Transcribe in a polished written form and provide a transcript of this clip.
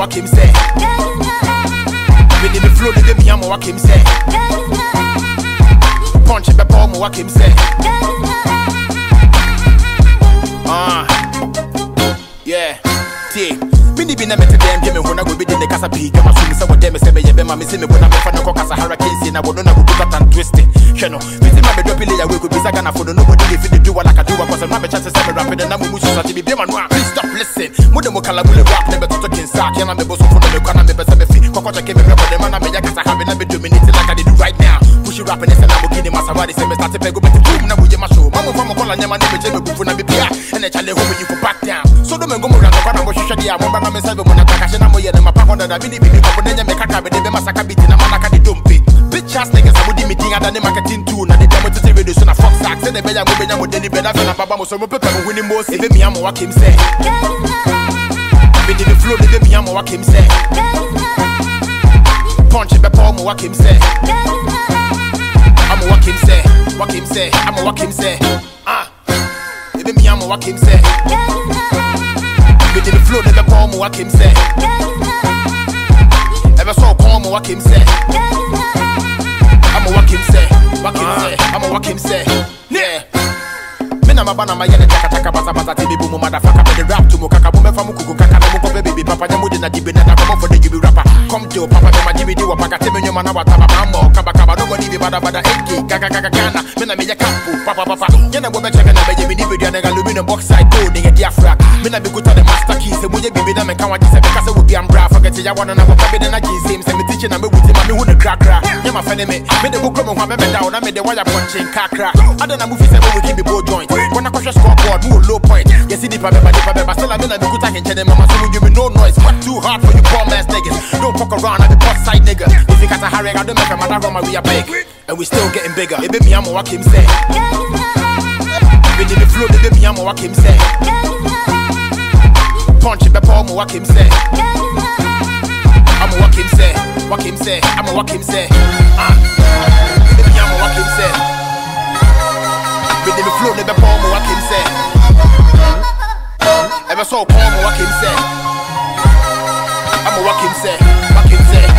what him say. With the flow, the me, I'm what him say. Punch it, pepper, what him say. Yeah, see. Mini be na met them, Jimmy, when I go be in the casa peak. I'm assuming some of them say me, I'm missing me when I'm in the Casa Hurricane. I would not go back and twist it. Channel, meeting my dropping layer, we could be Sagana for the nobody if you do what I can do. Because I'm not a chance to say rapid and I'm moving to be man. Please stop listening. Mudamukala will rap, never to talk in sack, and I'm the boss for the Lucana, never say me feet. Cocoa came up with the man, I'm a Casa having a bit dominating like I do right now. Push you rapping and I'm getting my savadi, say me start to pay go back to room. Now we my show. Mama from a call and never never before I be PR. And I challenge home you go back down. So don't go around the corner, you shut the arm, I'm myself when I catch and I'm here in my pack on the Bini, but then you make a cabin, they massacre beating a man like a dumpy. Bitch ass niggas, I would be meeting at the marketing too. Now they demo to the radio, so I fuck sacks, and they better move in with any better than a Baba, so people winning most. If me, I'm what him say. With the flow, they me, I'm what him say. Punch it, pepper, what him say. I'm what him say, what him say, I'm what him say. If me, I'm what him say. With the flow, they pepper, what him say. Ever saw calm, what him say. I'm what him say, what him say, I'm what him say. Yeah. I'm a banana, my yellow taka basa TV boom, motherfucker, the rap to Mukaka, Muku, Kaka, baby, Papa, Yamudina, Dibina, come for the Gibi rapper. Come to Papa, my DVD, Paka, your man, Mamo, Kabakaba, nobody, Bada, Eki, Kaka, Mena, Mia Kapu, Papa, Yana, Boba, Baby, and aluminum box side coding a diaphragm. Mena, be good at the master keys, and would you be them and come out because it would be bra, forget you want to know what Baby, and I can see him, send me teaching, and with him, I who the cracker. Yama, friend, made the book from one member down, I made the wire punching Kakra. I don't know, movies, and we keep the bow joint. When I crush a scoreboard, move low point. Yes, it is Papa, still I'm in a good time, and Mama, so you give me no noise. What too hard for you poor ass niggas? Don't fuck around at the boss side, nigga. If you got a hurry, I don't make a matter of we are big. And we still getting bigger. It be me, I'm what him say. With the flow, it be me, I'm what him say. Punch it, pepper, what him say. I'm what him say, what him say, I'm what him say. It be me, I'm what him say. With the flow, it be pepper, what him say. Ever saw calm, what him say. I'm what him say, what him say.